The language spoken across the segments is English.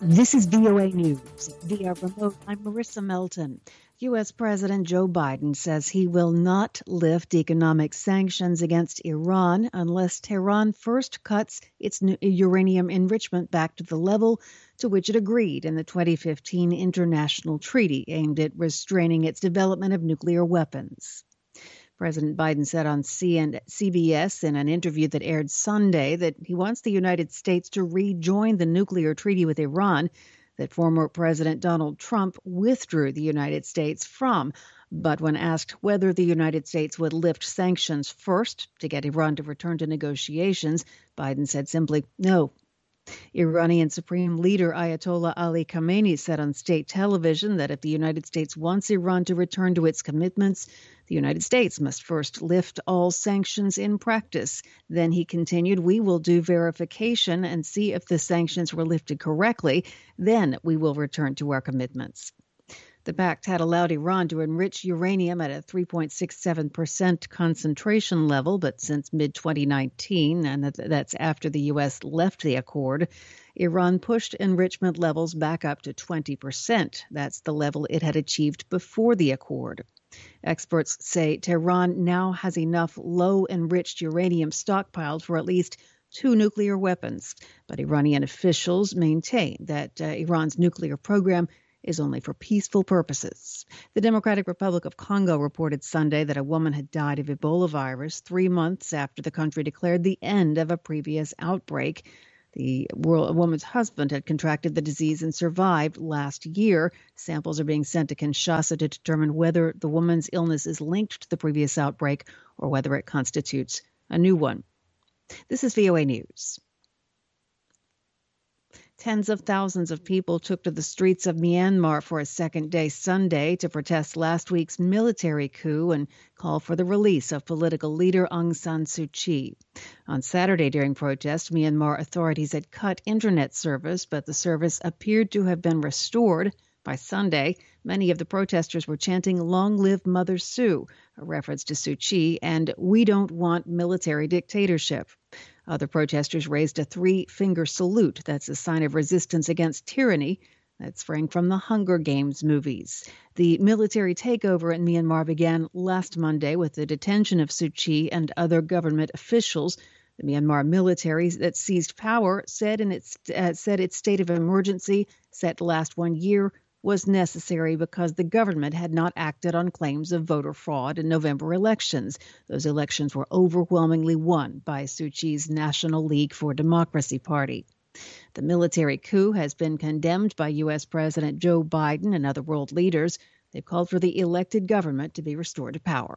This is VOA News. Via remote, I'm Marissa Melton. U.S. President Joe Biden says he will not lift economic sanctions against Iran unless Tehran first cuts its uranium enrichment back to the level to which it agreed in the 2015 international treaty aimed at restraining its development of nuclear weapons. President Biden said on CBS in an interview that aired Sunday that he wants the United States to rejoin the nuclear treaty with Iran that former President Donald Trump withdrew the United States from. But when asked whether the United States would lift sanctions first to get Iran to return to negotiations, Biden said simply, no. Iranian Supreme Leader Ayatollah Ali Khamenei said on state television that if the United States wants Iran to return to its commitments, the United States must first lift all sanctions in practice. Then he continued, we will do verification and see if the sanctions were lifted correctly. Then we will return to our commitments. The pact had allowed Iran to enrich uranium at a 3.67% concentration level, but since mid-2019, and that's after the U.S. left the accord, Iran pushed enrichment levels back up to 20%. That's the level it had achieved before the accord. Experts say Tehran now has enough low-enriched uranium stockpiled for at least 2 nuclear weapons, but Iranian officials maintain that Iran's nuclear program is only for peaceful purposes. The Democratic Republic of Congo reported Sunday that a woman had died of Ebola virus 3 months after the country declared the end of a previous outbreak. The woman's husband had contracted the disease and survived last year. Samples are being sent to Kinshasa to determine whether the woman's illness is linked to the previous outbreak or whether it constitutes a new one. This is VOA News. Tens of thousands of people took to the streets of Myanmar for a second day Sunday to protest last week's military coup and call for the release of political leader Aung San Suu Kyi. On Saturday during protests, Myanmar authorities had cut internet service, but the service appeared to have been restored. By Sunday, many of the protesters were chanting "Long live Mother Sue," a reference to Suu Kyi, and "We don't want military dictatorship." Other protesters raised a 3-finger salute. That's a sign of resistance against tyranny. That sprang from the Hunger Games movies. The military takeover in Myanmar began last Monday with the detention of Suu Kyi and other government officials. The Myanmar military that seized power said its state of emergency, set to last 1 year, was necessary because the government had not acted on claims of voter fraud in November elections. Those elections were overwhelmingly won by Suu Kyi's National League for Democracy party. The military coup has been condemned by U.S. President Joe Biden and other world leaders. They've called for the elected government to be restored to power.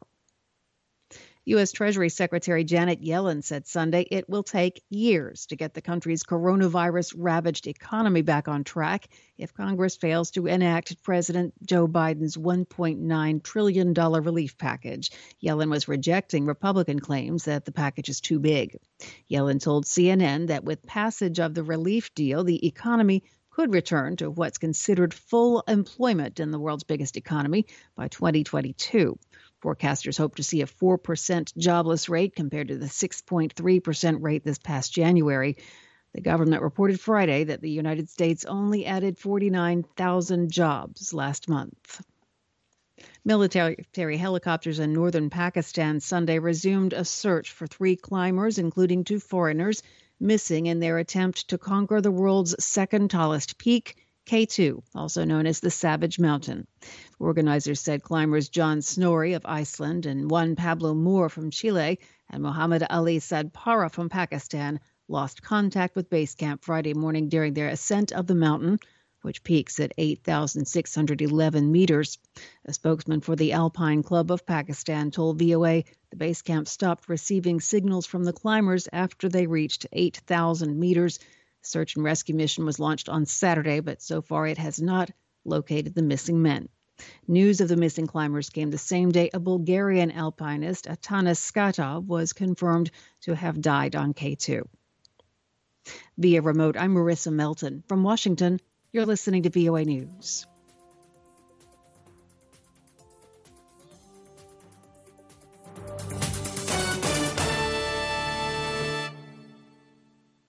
U.S. Treasury Secretary Janet Yellen said Sunday it will take years to get the country's coronavirus-ravaged economy back on track if Congress fails to enact President Joe Biden's $1.9 trillion relief package. Yellen was rejecting Republican claims that the package is too big. Yellen told CNN that with passage of the relief deal, the economy could return to what's considered full employment in the world's biggest economy by 2022. Forecasters hope to see a 4% jobless rate compared to the 6.3% rate this past January. The government reported Friday that the United States only added 49,000 jobs last month. Military helicopters in northern Pakistan Sunday resumed a search for 3 climbers, including 2 foreigners, missing in their attempt to conquer the world's second tallest peak, K2, also known as the Savage Mountain. Organizers said climbers John Snorri of Iceland and Juan Pablo Moore from Chile and Muhammad Ali Sadpara from Pakistan lost contact with base camp Friday morning during their ascent of the mountain, which peaks at 8,611 meters. A spokesman for the Alpine Club of Pakistan told VOA the base camp stopped receiving signals from the climbers after they reached 8,000 meters. Search and rescue mission was launched on Saturday, but so far it has not located the missing men. News of the missing climbers came the same day a Bulgarian alpinist, Atanas Skatov, was confirmed to have died on K2. Via remote, I'm Marissa Melton. From Washington, you're listening to VOA News.